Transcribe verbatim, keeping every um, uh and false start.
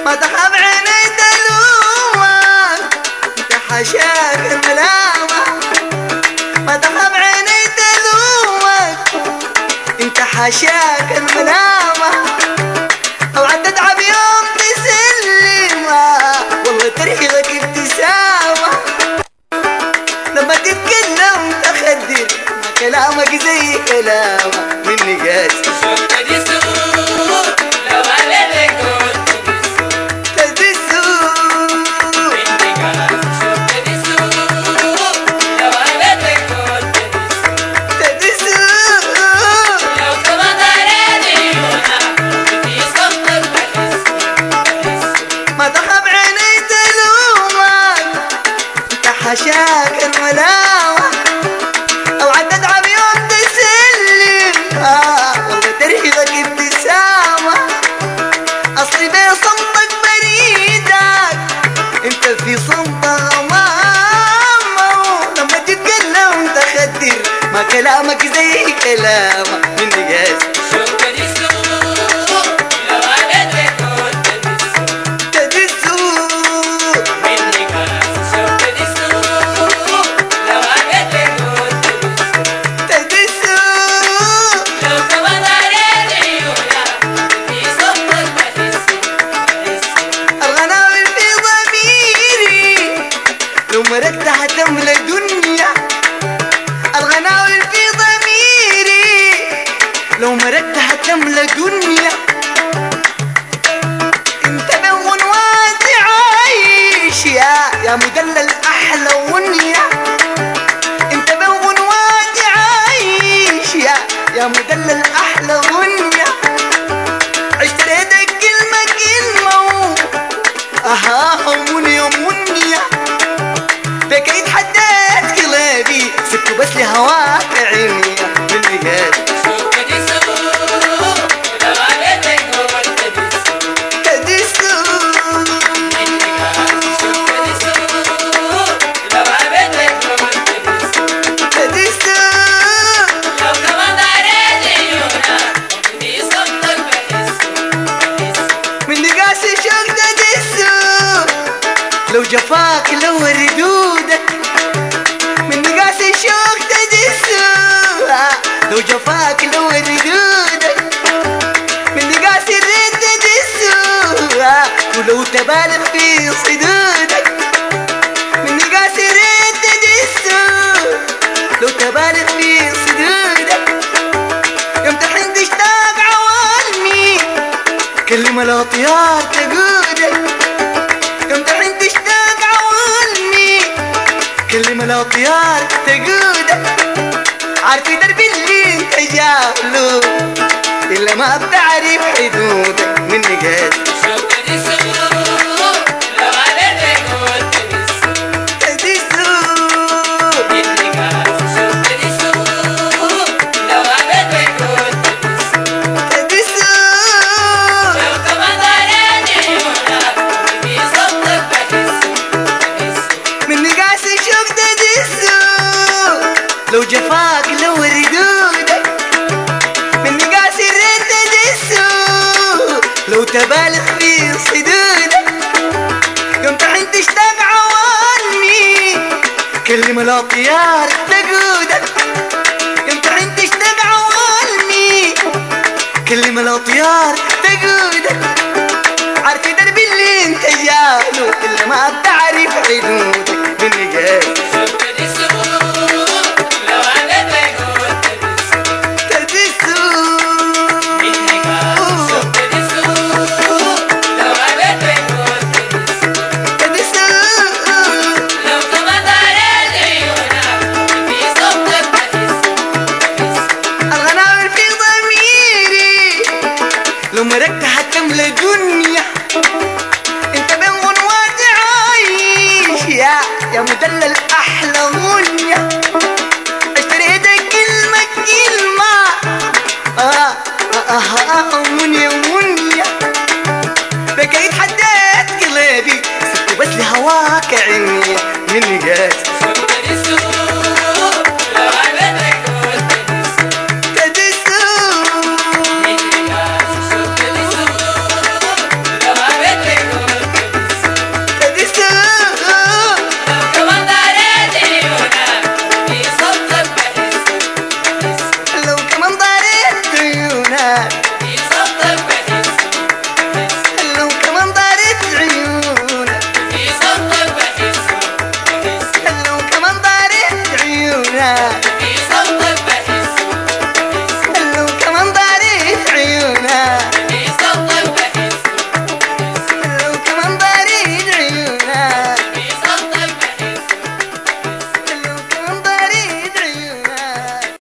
ما تخاف عيني تلومك انت حاشاك الملامة، ما تخاف عيني تلومك انت حاشاك الملامة، او عتتعب يوم تسلمها والله ترهقك ابتسامة، لما تتكلم تخدر ما كلامك زي كلامه مني قاسي. حشاك الملاوة او عتتعب يوم تسلم آه والله ترهقك ابتسامة، اصلي بصمتك بريدك انت في صمت غمامة، لما تتكلم تخدر ما كلامك زي كلامه مني قاسي. لو مرقت هتملى دنيا الغناوي في ضميري، لو مرقت هتملى دنيا انت بون واسع عايش يا يا مدلل احلى ونيا، انت بون واسع عايش يا يا مدلل احلى ونيا، اشتريتك كلمة كلمة اها منيا منيا، بكيت حديت قلبي سبته بس لهواك عيني مني قاسي. لو جفاك لو ردودك من قاسي الشوق تدسوها، لو جفاك لو ردودك من قاسي الريد تدسوها، ولو تبالغ في صدودك من قاسي الريد تدسوها، لو تبالغ في صدودك يوم تحن تشتاق عوالمي كلمة الاطيار تقودك، يوم تحن تشتاق عوالمي كلمة الاطيار تقودك، عارفي دربي اللي انت جاهله الا ما بتعرف حدودك مني قاسي. لو جفاك لو ردودك من قاسي الريد تدسو، لو تبالغ في صدودك يوم تحن تشتاق عوالمي كلمة الاطيار تقودك، يوم تحن تشتاق عوالمي كلمة الاطيار تقودك، عارفي دربي اللي انت جاهله الا ما بتعرف حدودك مني قاسي. لو مرقت هتملى دنيا